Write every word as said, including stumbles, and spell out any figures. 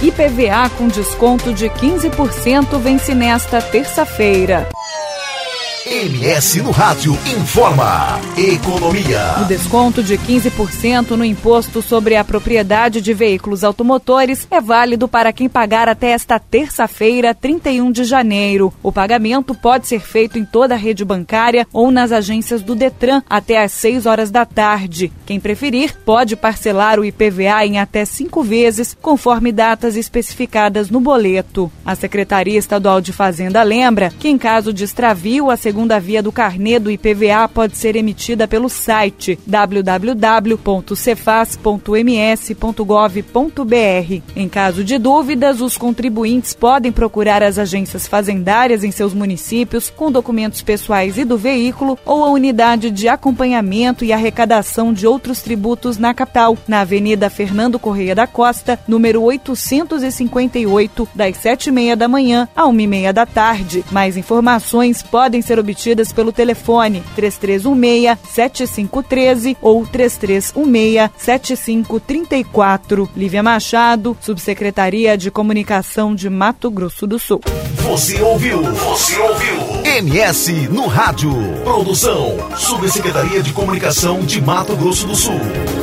I P V A com desconto de quinze por cento vence nesta terça-feira. M S no Rádio informa Economia. O desconto de quinze por cento no imposto sobre a propriedade de veículos automotores é válido para quem pagar até esta terça-feira, trinta e um de janeiro. O pagamento pode ser feito em toda a rede bancária ou nas agências do Detran até às seis horas da tarde. Quem preferir pode parcelar o I P V A em até cinco vezes, conforme datas especificadas no boleto. A Secretaria Estadual de Fazenda lembra que, em caso de extravio, a segunda via do carnê do I P V A pode ser emitida pelo site w w w ponto cefaz ponto m s ponto gov ponto b r. Em caso de dúvidas, os contribuintes podem procurar as agências fazendárias em seus municípios com documentos pessoais e do veículo ou a unidade de acompanhamento e arrecadação de outros tributos na capital, na Avenida Fernando Correia da Costa, número oitocentos e cinquenta e oito, das sete e meia da manhã à uma e meia da tarde. Mais informações podem ser obtidas pelo telefone três três um seis, sete cinco um três ou três três um seis, sete cinco três quatro. Lívia Machado, Subsecretaria de Comunicação de Mato Grosso do Sul. Você ouviu? Você ouviu? M S no Rádio. Produção, Subsecretaria de Comunicação de Mato Grosso do Sul.